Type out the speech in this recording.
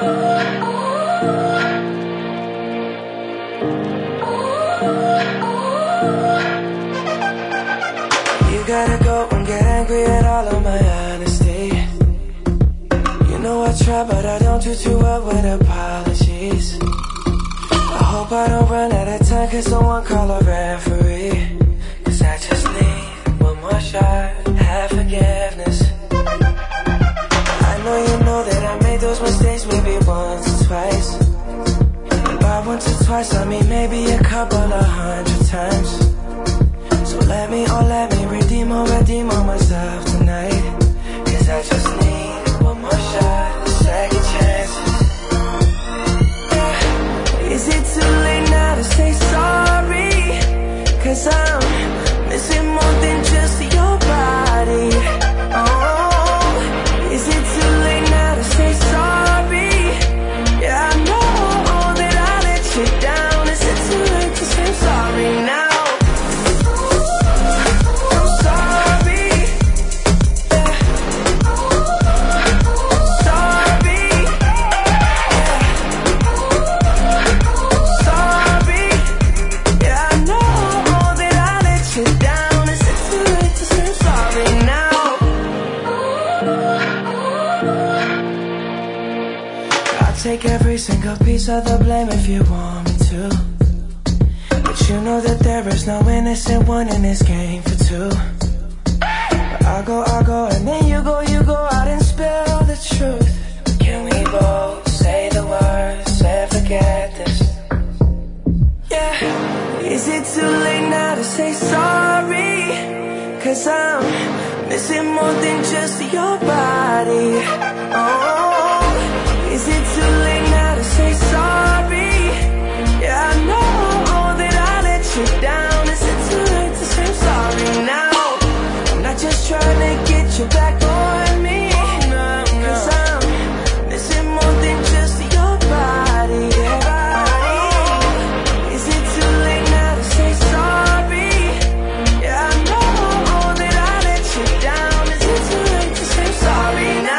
You gotta go and get angry at all of my honesty. You know I try, but I don't do too well with apologies. I hope I don't run out of time, cause someone call a referee. Cause I just need one more shot, have forgiveness. I know that I made those mistakes maybe once or twice. And by once or twice I mean maybe a couple of 100 times. So let me redeem on myself tonight. Cause I just need one more shot, a second chance. Yeah. Is it too late now to say sorry? Cause I'm missing more than just your body. Oh, is it too late now to say sorry? Yeah, I know that I let you down. Is it too late to say sorry now? Take every single piece of the blame if you want me to. But you know that there is no innocent one in this game for two. But I'll go, and then you go out and spill the truth. Can we both say the words and forget this? Yeah. Is it too late now to say sorry? Cause I'm missing more than just your body. Oh, is it too late now to say sorry? Yeah, I know that I let you down. Is it too late to say sorry now? I'm not just trying to get you back on me. Cause I'm missing more than just your body. Is it too late now to say sorry? Yeah, I know that I let you down. Is it too late to say sorry now?